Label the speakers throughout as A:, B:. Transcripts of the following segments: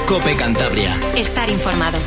A: COPE Cantabria.
B: Estar informado.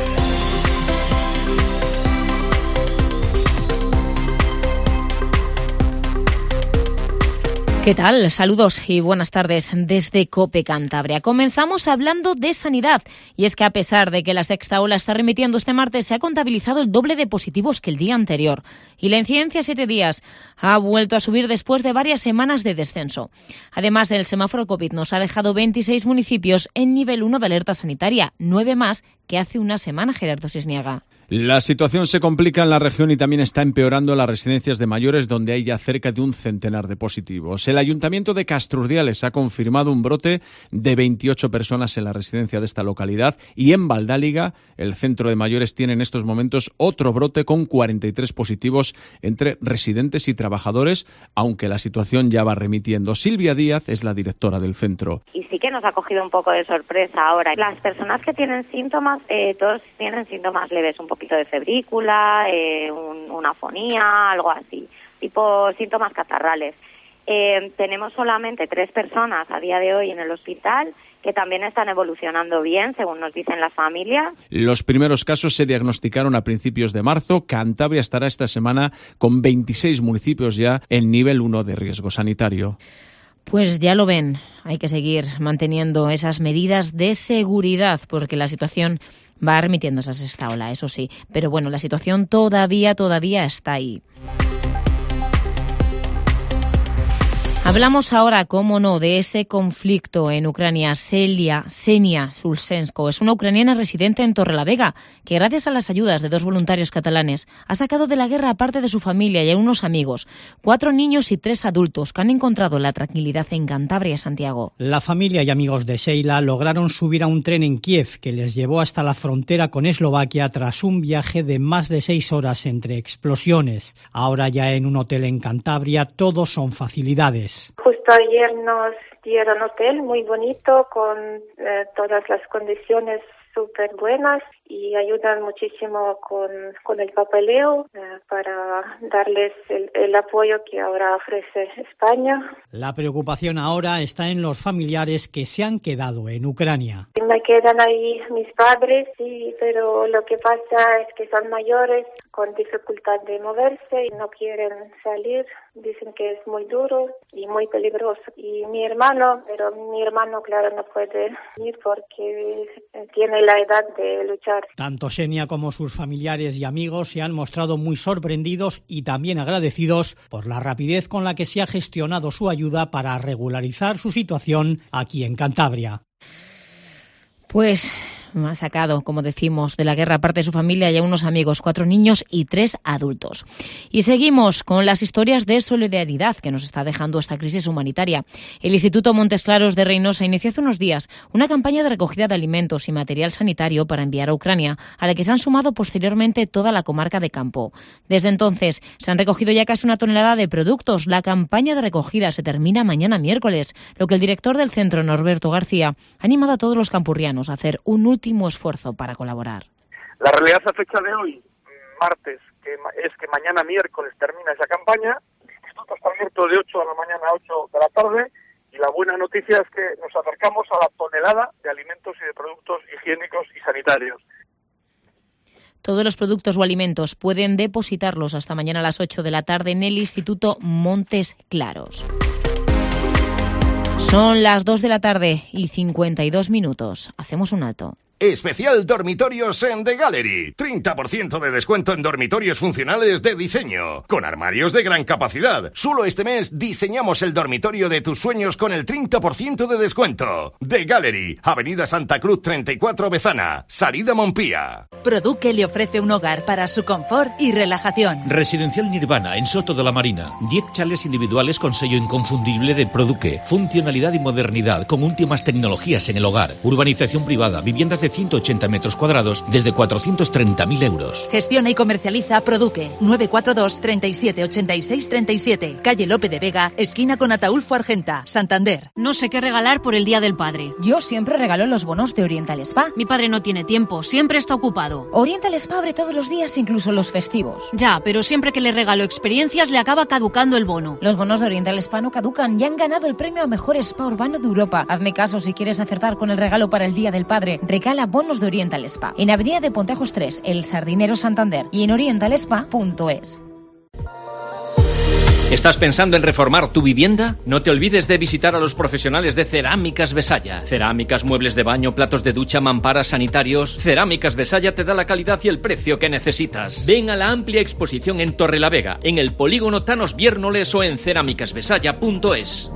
B: ¿Qué tal? Saludos y buenas tardes desde COPE Cantabria. Comenzamos hablando de sanidad. Y es que a pesar de que la sexta ola está remitiendo este martes, se ha contabilizado el doble de positivos que el día anterior. Y la incidencia 7 días ha vuelto a subir después de varias semanas de descenso. Además, el semáforo COVID nos ha dejado 26 municipios en nivel 1 de alerta sanitaria, 9 más que hace una semana, Gerardo Sisniega.
C: La situación se complica en la región y también está empeorando en las residencias de mayores, donde hay ya cerca de un centenar de positivos. El Ayuntamiento de Castrurdiales ha confirmado un brote de 28 personas en la residencia de esta localidad, y en Valdáliga, el centro de mayores, tiene en estos momentos otro brote con 43 positivos entre residentes y trabajadores, aunque la situación ya va remitiendo. Silvia Díaz es la directora del centro.
D: Y sí que nos ha cogido un poco de sorpresa ahora. Las personas que tienen síntomas, todos tienen síntomas leves, un poquito de febrícula, una afonía, algo así, tipo síntomas catarrales. Tenemos solamente 3 personas a día de hoy en el hospital que también están evolucionando bien, según nos dicen las familias.
C: Los primeros casos se diagnosticaron a principios de marzo. Cantabria estará esta semana con 26 municipios ya en nivel 1 de riesgo sanitario.
B: Pues ya lo ven, hay que seguir manteniendo esas medidas de seguridad porque la situación va remitiéndose a esta ola, eso sí. Pero bueno, la situación todavía está ahí. Hablamos ahora, cómo no, de ese conflicto en Ucrania. Senia Sulsenko es una ucraniana residente en Torrelavega que, gracias a las ayudas de 2 voluntarios catalanes, ha sacado de la guerra a parte de su familia y a unos amigos, 4 niños y 3 adultos que han encontrado la tranquilidad en Cantabria y Santiago.
E: La familia y amigos de Sheila lograron subir a un tren en Kiev que les llevó hasta la frontera con Eslovaquia tras un viaje de más de 6 horas entre explosiones. Ahora ya en un hotel en Cantabria todos son facilidades.
F: Justo ayer nos dieron hotel muy bonito con todas las condiciones súper buenas y ayudan muchísimo con el papeleo para darles el apoyo que ahora ofrece España.
E: La preocupación ahora está en los familiares que se han quedado en Ucrania.
F: Me quedan ahí mis padres, sí, pero lo que pasa es que son mayores con dificultad de moverse y no quieren salir. Dicen que es muy duro y muy peligroso. Y mi hermano, claro, no puede ir porque tiene la edad de luchar.
E: Tanto Xenia como sus familiares y amigos se han mostrado muy sorprendidos y también agradecidos por la rapidez con la que se ha gestionado su ayuda para regularizar su situación aquí en Cantabria.
B: Pues ha sacado, como decimos, de la guerra parte de su familia y a unos amigos, 4 niños y 3 adultos. Y seguimos con las historias de solidaridad que nos está dejando esta crisis humanitaria. El Instituto Montes Claros de Reynosa inició hace unos días una campaña de recogida de alimentos y material sanitario para enviar a Ucrania, a la que se han sumado posteriormente toda la comarca de Campo. Desde entonces se han recogido ya casi 1 tonelada de productos. La campaña de recogida se termina mañana miércoles, lo que el director del centro, Norberto García, ha animado a todos los campurrianos a hacer un último esfuerzo para colaborar.
G: La realidad a fecha de hoy, martes, es que mañana miércoles termina esa campaña. El instituto está abierto de 8 de la mañana a 8 de la tarde y la buena noticia es que nos acercamos a la tonelada de alimentos y de productos higiénicos y sanitarios.
B: Todos los productos o alimentos pueden depositarlos hasta mañana a las 8 de la tarde en el Instituto Montes Claros. Son las 2 de la tarde y 52 minutos. Hacemos un alto.
H: Especial dormitorios en The Gallery. 30% de descuento en dormitorios funcionales de diseño, con armarios de gran capacidad. Solo este mes diseñamos el dormitorio de tus sueños con el 30% de descuento. The Gallery, Avenida Santa Cruz 34 Bezana, salida Montpía.
I: Produque le ofrece un hogar para su confort y relajación.
J: Residencial Nirvana en Soto de la Marina. 10 chalets individuales con sello inconfundible de Produque. Funcionalidad y modernidad con últimas tecnologías en el hogar. Urbanización privada, viviendas de de 180 metros cuadrados desde 430.000 euros.
I: Gestiona y comercializa Produque. 942 37 86 37. Calle Lope de Vega, esquina con Ataulfo Argenta, Santander.
A: No sé qué regalar por el Día del Padre.
B: Yo siempre regalo los bonos de Oriental Spa.
A: Mi padre no tiene tiempo, siempre está ocupado.
B: Oriental Spa abre todos los días, incluso los festivos.
A: Ya, pero siempre que le regalo experiencias le acaba caducando el bono.
B: Los bonos de Oriental Spa no caducan y han ganado el premio a Mejor Spa Urbano de Europa. Hazme caso si quieres acertar con el regalo para el Día del Padre. Regala bonos de Oriental Spa. En Avenida de Pontejos 3, El Sardinero, Santander. Y en orientalspa.es.
K: ¿Estás pensando en reformar tu vivienda? No te olvides de visitar a los profesionales de Cerámicas Besaya. Cerámicas, muebles de baño, platos de ducha, mamparas, sanitarios. Cerámicas Besaya te da la calidad y el precio que necesitas. Ven a la amplia exposición en Torrelavega, en el Polígono Thanos Viérnoles o en cerámicasbesaya.es.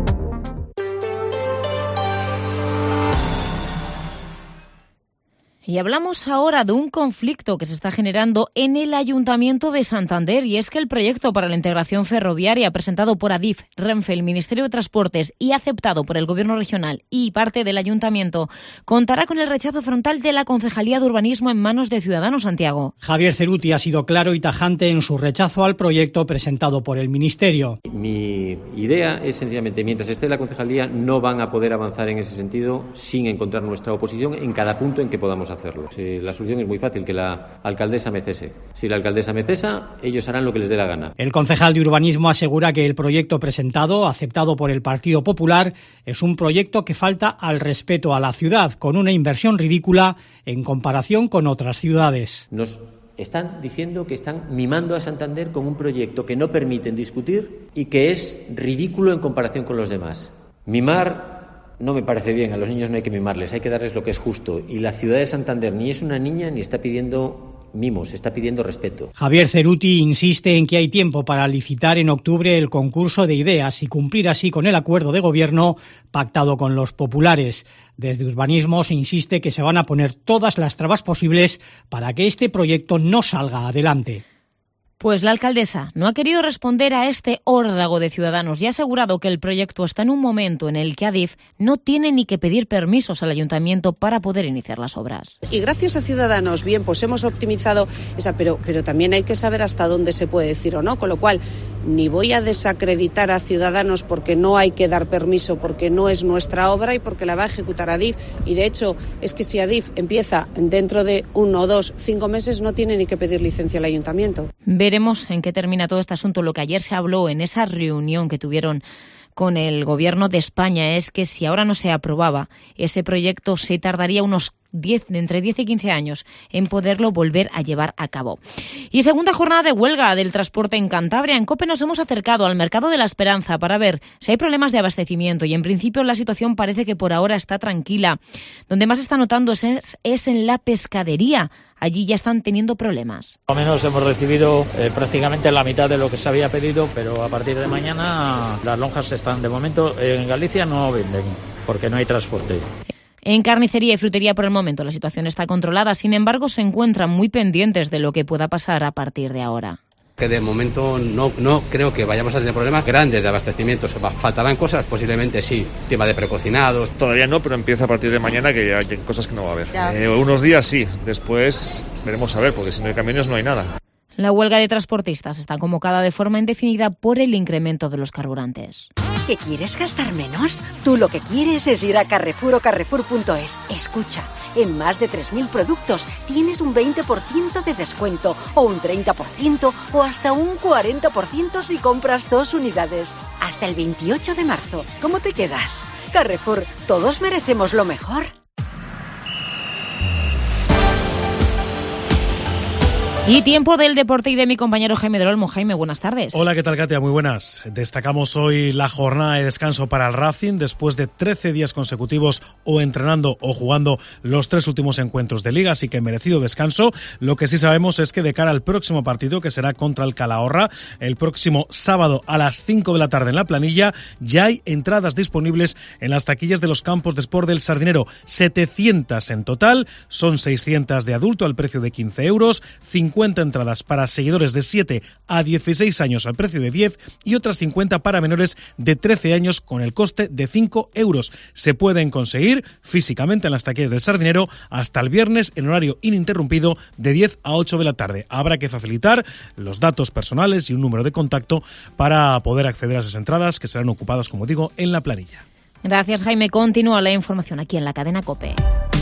B: Y hablamos ahora de un conflicto que se está generando en el Ayuntamiento de Santander, y es que el proyecto para la integración ferroviaria presentado por Adif, Renfe, el Ministerio de Transportes y aceptado por el Gobierno regional y parte del Ayuntamiento contará con el rechazo frontal de la Concejalía de Urbanismo en manos de Ciudadanos. Santiago.
E: Javier Ceruti ha sido claro y tajante en su rechazo al proyecto presentado por el Ministerio.
L: Mi idea es sencillamente, mientras esté la Concejalía, no van a poder avanzar en ese sentido sin encontrar nuestra oposición en cada punto en que podamos hacerlo. La solución es muy fácil, que la alcaldesa me cese. Si la alcaldesa me cesa, ellos harán lo que les dé la gana.
E: El concejal de Urbanismo asegura que el proyecto presentado, aceptado por el Partido Popular, es un proyecto que falta al respeto a la ciudad, con una inversión ridícula en comparación con otras ciudades.
L: Nos están diciendo que están mimando a Santander con un proyecto que no permiten discutir y que es ridículo en comparación con los demás. Mimar no me parece bien, a los niños no hay que mimarles, hay que darles lo que es justo. Y la ciudad de Santander ni es una niña ni está pidiendo mimos, está pidiendo respeto.
E: Javier Ceruti insiste en que hay tiempo para licitar en octubre el concurso de ideas y cumplir así con el acuerdo de gobierno pactado con los populares. Desde Urbanismo se insiste que se van a poner todas las trabas posibles para que este proyecto no salga adelante.
B: Pues la alcaldesa no ha querido responder a este órdago de Ciudadanos y ha asegurado que el proyecto está en un momento en el que Adif no tiene ni que pedir permisos al ayuntamiento para poder iniciar las obras.
M: Y gracias a Ciudadanos, bien, pues hemos optimizado esa, pero también hay que saber hasta dónde se puede decir o no, con lo cual ni voy a desacreditar a Ciudadanos porque no hay que dar permiso, porque no es nuestra obra y porque la va a ejecutar Adif. Y de hecho, es que si Adif empieza dentro de 1, 2, 5 meses, no tiene ni que pedir licencia al ayuntamiento.
B: Veremos en qué termina todo este asunto. Lo que ayer se habló en esa reunión que tuvieron con el Gobierno de España es que si ahora no se aprobaba ese proyecto, se tardaría entre 10 y 15 años en poderlo volver a llevar a cabo. Y segunda jornada de huelga del transporte en Cantabria. En COPE nos hemos acercado al Mercado de la Esperanza para ver si hay problemas de abastecimiento y en principio la situación parece que por ahora está tranquila. Donde más se está notando es en la pescadería. Allí ya están teniendo problemas.
N: Al menos hemos recibido prácticamente la mitad de lo que se había pedido, pero a partir de mañana las lonjas están, de momento, en Galicia no venden, porque no hay transporte.
B: En carnicería y frutería por el momento la situación está controlada, sin embargo se encuentran muy pendientes de lo que pueda pasar a partir de ahora.
O: Que de momento no creo que vayamos a tener problemas grandes de abastecimiento. ¿Faltarán cosas? Posiblemente sí. Tema de precocinados.
P: Todavía no, pero empieza a partir de mañana, que hay cosas que no va a haber. Unos días sí, después veremos a ver, porque si no hay camiones no hay nada.
B: La huelga de transportistas está convocada de forma indefinida por el incremento de los carburantes.
Q: ¿Que quieres gastar menos? Tú lo que quieres es ir a Carrefour o Carrefour.es. Escucha, en más de 3.000 productos tienes un 20% de descuento, o un 30%, o hasta un 40% si compras 2 unidades. Hasta el 28 de marzo. ¿Cómo te quedas? Carrefour, todos merecemos lo mejor.
B: Y tiempo del deporte y de mi compañero Jaime del Olmo. Jaime, buenas tardes.
R: Hola, ¿qué tal, Katia? Muy buenas. Destacamos hoy la jornada de descanso para el Racing después de 13 días consecutivos o entrenando o jugando los 3 últimos encuentros de Liga, así que merecido descanso. Lo que sí sabemos es que de cara al próximo partido, que será contra el Calahorra, el próximo sábado a las 5 de la tarde en la Planilla, ya hay entradas disponibles en las taquillas de los campos de Sport del Sardinero. 700 en total, son 600 de adulto al precio de 15 euros, 50 50 entradas para seguidores de 7 a 16 años al precio de 10 y otras 50 para menores de 13 años con el coste de 5 euros. Se pueden conseguir físicamente en las taquillas del Sardinero hasta el viernes en horario ininterrumpido de 10 a 8 de la tarde. Habrá que facilitar los datos personales y un número de contacto para poder acceder a esas entradas que serán ocupadas, como digo, en la planilla.
B: Gracias, Jaime. Continúa la información aquí en la cadena COPE.